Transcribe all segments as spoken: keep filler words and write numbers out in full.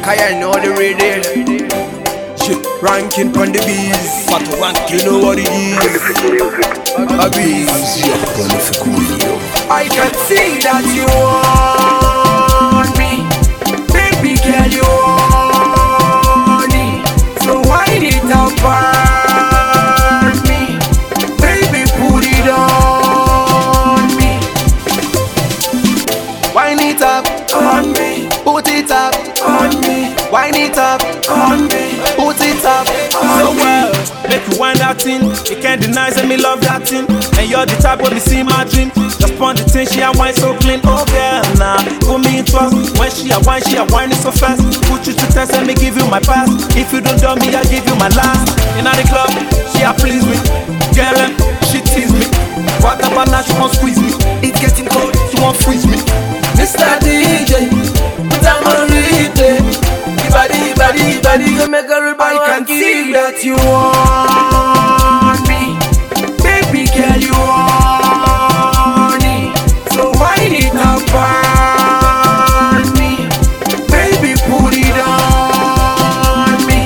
cause I know the rhythm. Shit, ranking on the bees. Fat ranking. You know what it is. A bees. I can see that you want me. Baby girl, you want me. So wind it up on me. Baby, put it on me. Wind it up on me. Put it up on me. Wind it up on me. Put it up on So me. well, make you wind that thing. You can't deny that me love that thing. And you're the type when me see my dream. Just pon the thing, she a wine so clean. Oh girl, nah, put me in trust. When she a wine, she a wine it so fast. Put you to test and me give you my pass. If you don't do me, I give you my last. In the club, she a please me. Girl, em, she tease me. What about now, she won't squeeze me. It's getting cold. She won't freeze me. Mister D J, put on my replay. Body, body, body, you make a real I can see that you want me. Baby girl, you want me. So wind it up on me. Baby, put it on me.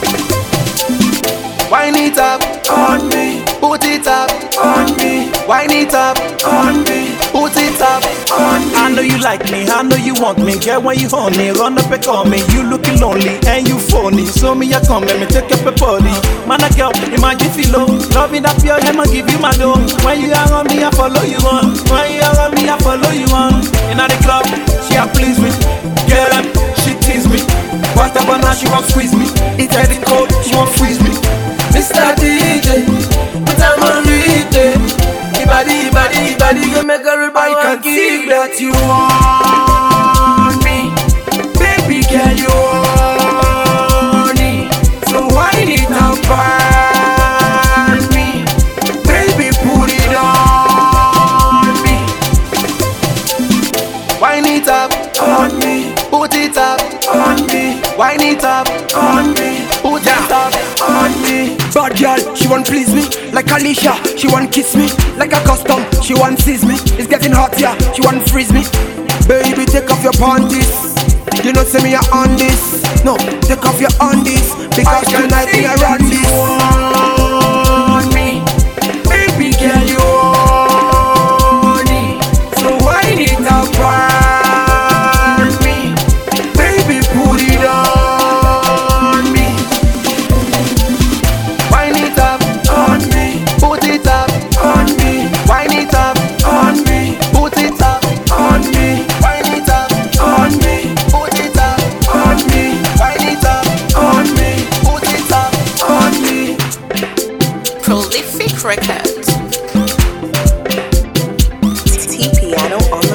Wind it up on me. Put it up on me. Wind it up on me. Put it up on me. I know you like me, I know you want me. Girl, when you horny, run up and call me. You looking lonely and you phony. So me I come, let me take up a body. Man, a girl, imagine feel low. Loving that pure, I'ma give you my dough. When you are on me, I follow you on. When you are on me, I follow you on. In the club, she a please me. Girl, em, she tease me. What about now, she won't squeeze me. It's getting cold, she won't freeze me. Mister D J, put on my replay. Body, body, body, you make a real I can see that you want me. Baby girl, you want me. So wind it up on me. Baby, put it on me. Wind it up on me. Put it up on me. Wind it up on me. Put it up on me. Bad girl, she want please me like Alicia. She want kiss me like a custom. She want seize me. It's getting hot, yeah. She want freeze me. Baby, take off your panties. You know, say me a on this. No, take off your undies because tonight we are on this. You want me, baby girl, you want me. So wind it up on me, baby, put it on me. Wind it up on me, put it up on me. Wind it up on me, put it up on me. Wind it up on me, put it up on me. Wind it up on me, put it up on me. Prolific Records. T Piano on